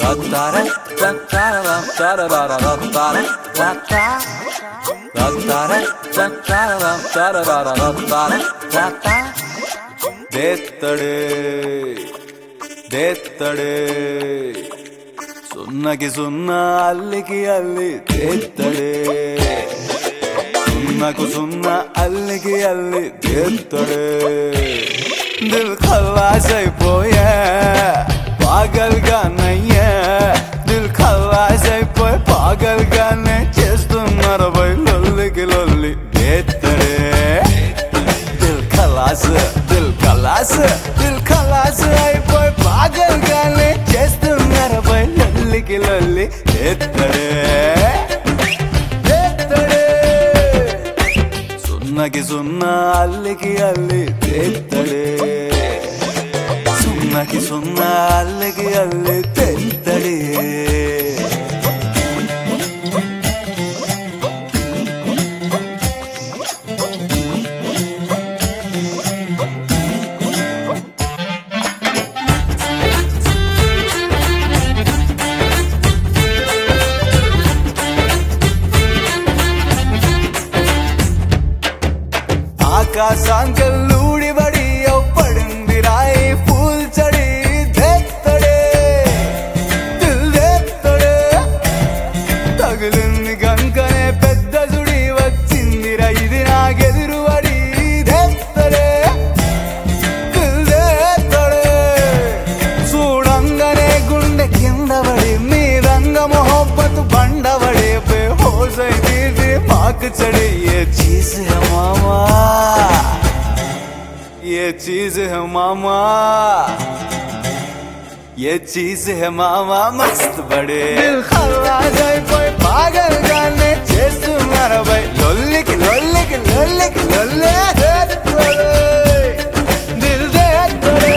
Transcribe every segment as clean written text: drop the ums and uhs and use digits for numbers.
దేత్తడే సున్నకి సున్నా అల్లికి అల్లి దేత్తడే సున్నకు సున్నా అల్లికి అల్లి దేత్తడే దిల్ ఖల్లాస్ అయిపోయా పాగల్గా నయ్యా దిల్ ఖల్లాస్ అయిపోయి పాగల్గానే చేస్తున్నారు బై లొల్లికి లొల్లి దేత్తడే దిల్ ఖల్లాస్ అయిపోయి పాగల్గానే చేస్తున్నారు బై లొల్లికి లొల్లి దేత్తడే సున్నకి సున్నా అల్లికి అల్లి దేత్తడే సున్నకి సున్నా అల్లికి అల్లి దేత్తడే ఆకాశాంకల్లూడి బడి పడింది రాయి పూల్ చడి దేత్తడే దిల్ దేత్తడే తగిలింది గంకనే పెద్ద సుడి వచ్చిందిరా ఇది నాకెదురు బడి దేత్తడే దిల్ దేత్తడే చూడంగానే గుండె కింద పడి మీరంగ మొహబ్బత్ బండబడి బేహోసై తీసి పాకు చడి ఏ చీజ్ హై మామా ये चीज है मामा ये चीज है मामा मस्त बड़े दिल खल्लास అయిపోయి పాగల్గానే చేస్తున్నారు బై లొల్లికి లొల్లికి లొల్లికి లొల్లే దిల్ దేత్తడే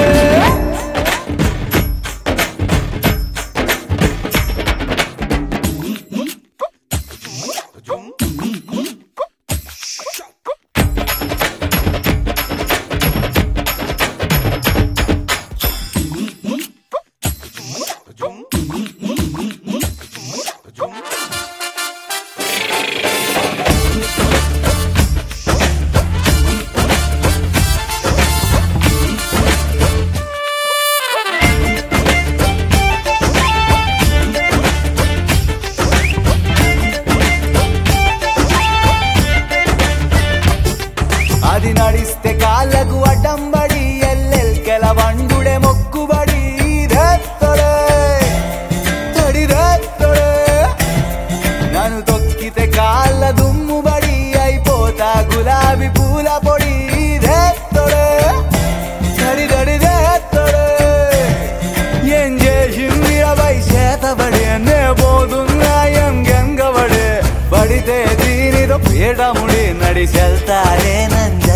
అది నడిస్తే కాళ్ళకు అడ్డంబడి ఎల్లెల్కెల వండుడే మొక్కుబడి దేత్తడే తడి దేత్తడే నన్ను తొక్కితే కాళ్ళ దుమ్ముబడి అయిపోతా గులాబీ పూల పొడి దేత్తడే తడి తడి దేత్తడే ఏం చేసింది అబ్బాయి చేతబడి నే పోతున్నా ఎంగెంగబడి పడితే దీనితో పీడముడి నడిచెళ్తారే నన్ను